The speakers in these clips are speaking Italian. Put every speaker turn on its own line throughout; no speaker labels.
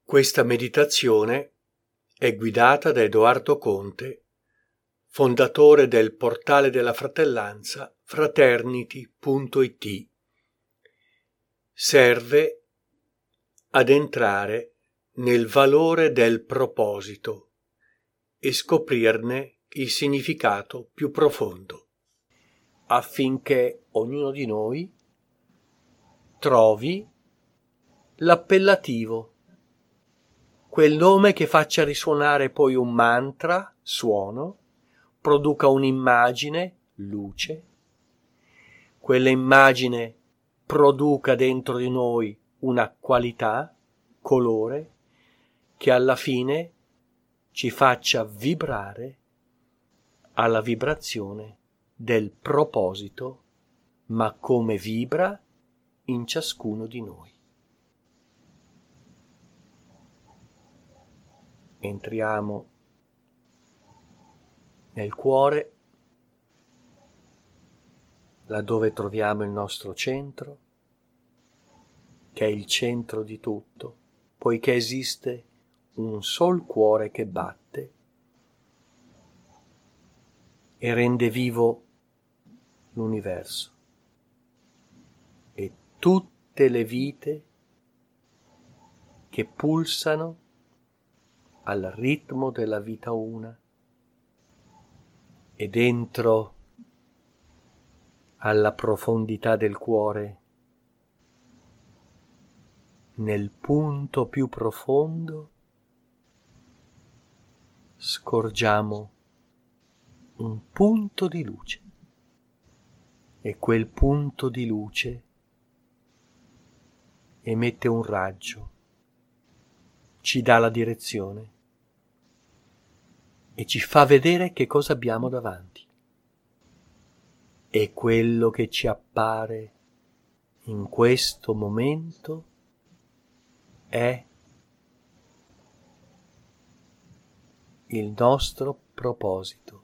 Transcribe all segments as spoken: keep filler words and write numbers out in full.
Questa meditazione è guidata da Edoardo Conte, fondatore del portale della fratellanza fraternity punto it. Serve ad entrare nel valore del proposito e scoprirne il significato più profondo, affinché ognuno di noi trovi l'appellativo, quel nome che faccia risuonare poi un mantra, suono, produca un'immagine, luce, quella immagine produca dentro di noi una qualità, colore, che alla fine ci faccia vibrare alla vibrazione del proposito, ma come vibra in ciascuno di noi. Entriamo nel cuore, laddove troviamo il nostro centro, che è il centro di tutto, poiché esiste un sol cuore che batte e rende vivo l'universo e tutte le vite che pulsano al ritmo della vita una, e dentro alla profondità del cuore, nel punto più profondo, scorgiamo un punto di luce, e quel punto di luce emette un raggio, ci dà la direzione e ci fa vedere che cosa abbiamo davanti. E quello che ci appare in questo momento è il nostro proposito.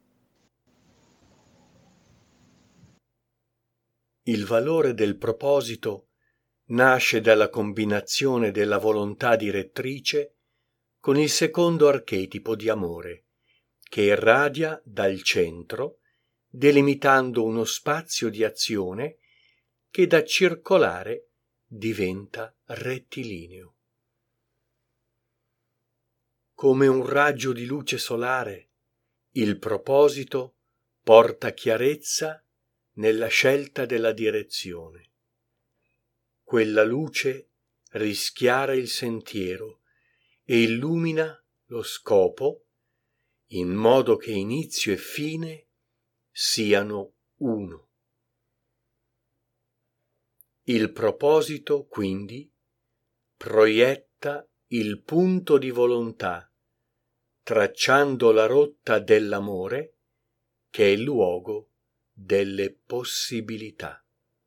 Il valore del proposito nasce dalla combinazione della volontà direttrice con il secondo archetipo di amore, che irradia dal centro, delimitando uno spazio di azione che da circolare diventa rettilineo. Come un raggio di luce solare, il proposito porta chiarezza nella scelta della direzione. Quella luce rischiara il sentiero e illumina lo scopo in modo che inizio e fine siano uno. Il proposito, quindi, proietta il punto di volontà, tracciando la rotta dell'amore, che è il luogo delle possibilità.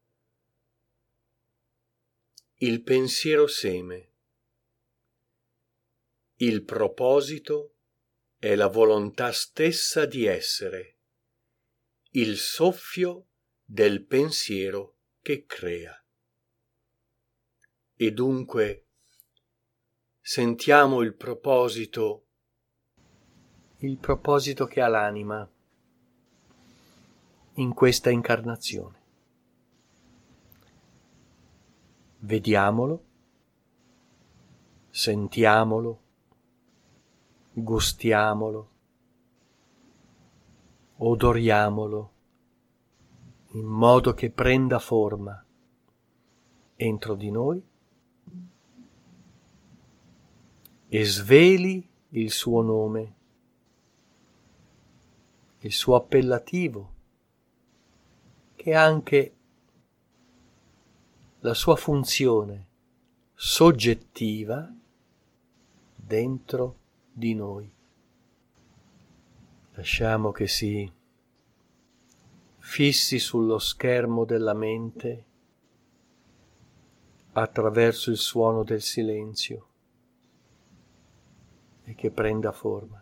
Il pensiero seme. Il proposito è la volontà stessa di essere, il soffio del pensiero che crea. E dunque sentiamo il proposito, il proposito che ha l'anima in questa incarnazione. Vediamolo, sentiamolo, gustiamolo, odoriamolo, in modo che prenda forma entro di noi e sveli il suo nome, il suo appellativo, che ha anche la sua funzione soggettiva dentro di noi. Lasciamo che si fissi sullo schermo della mente attraverso il suono del silenzio e che prenda forma.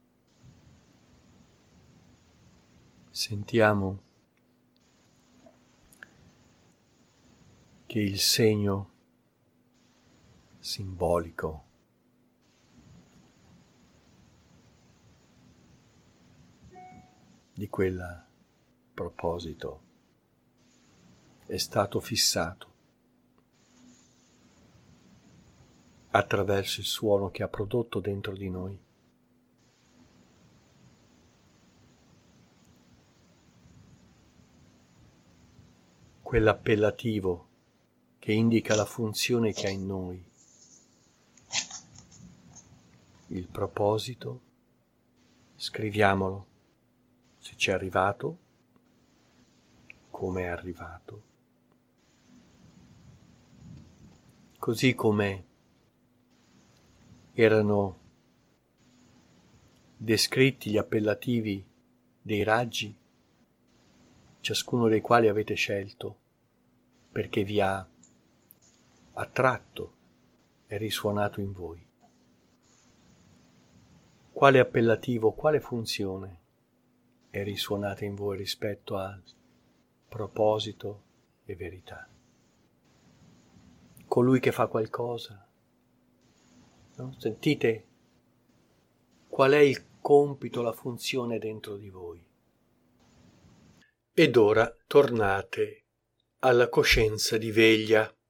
Sentiamo che il segno simbolico di quel proposito è stato fissato attraverso il suono che ha prodotto dentro di noi. Quell'appellativo che indica la funzione che ha in noi, il proposito, scriviamolo, se ci è arrivato, come è arrivato, così come erano descritti gli appellativi dei raggi, ciascuno dei quali avete scelto perché vi ha attratto e risuonato in voi. Quale appellativo, quale funzione è risuonata in voi rispetto al proposito e verità? Colui che fa qualcosa, no? Sentite qual è il compito, la funzione dentro di voi. Ed ora tornate alla coscienza di veglia.